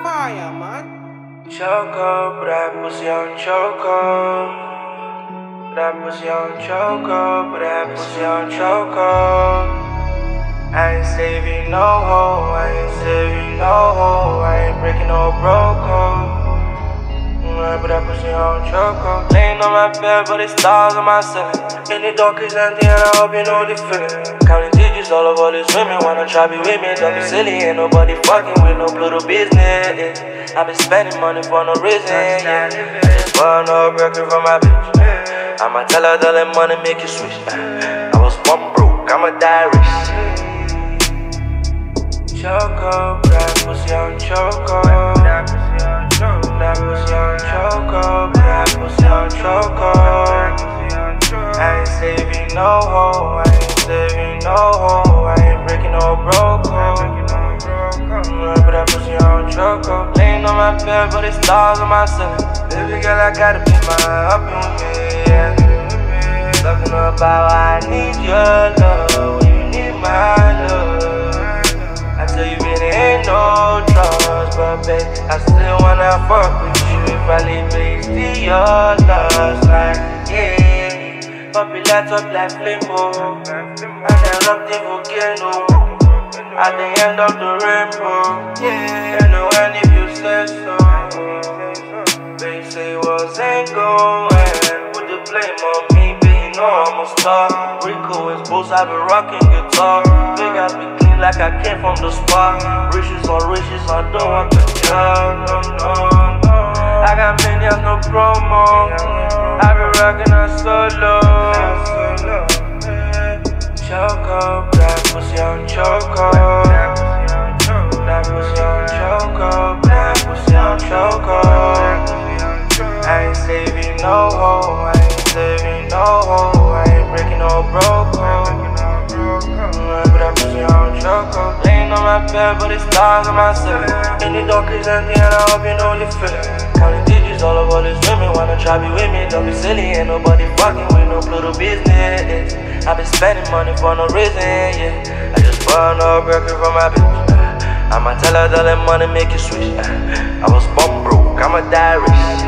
fire, man. Choco, put that pussy on choco. Put that pussy on choco. Put that pussy on choco. I ain't saving no hoe. I ain't saving no hoe. I ain't breaking no bro code. I put that pussy on choco. Laying on my bed, but it's stars on my ceiling. In the dark is empty and I hope you know the feeling. Counting digits all of all these women wanna try be with me. Don't be silly, ain't nobody fucking with no Pluto business. I been spending money for no reason, yeah. But no record from my bitch. I'ma tell her that let money make you switch. I was born broke, I'ma die rich. Choco, that pussy on choco. That pussy on choco. That pussy on choco. That pussy on choco. I ain't saving no hoe. I ain't saving no hoe. I ain't breaking no bro code. Put that pussy on choco. Laying on my bed, but it's stars on my ceiling. Baby girl, I gotta be my up with me, yeah. Talking about I need your love. You need my love. I tell you it ain't no trust, but babe, I still wanna fuck with you. If I leave me to your love, like, yeah. Pop it light up like flambo. And then love the volcano. At the end of the rainbow, yeah. And when if you say so, they say wasn't going. Put the blame on me, baby, you know I'm a star. Rico is boss, I be rocking guitar. Big I be clean like I came from the spa. Riches on riches, I don't want the job, no, no, no. I got millions, no promo. I be rocking a solo. Choco, that pussy on choco. That pussy on choco. That pussy on choco. I ain't saving no hoe. I ain't saving no hoe. I ain't breaking no bro code. Put that pussy on choco. Laying on my bed, but it's stars on my ceiling. In the dark is empty and I hope you know the feeling. Counting digits all of all these women wanna try be with me. Don't be silly, ain't nobody fucking with no Pluto business. I been spending money for no reason, yeah. I just bought no record from my bitch. I'ma tell her that let money make you switch. I was born broke, I'ma die rich.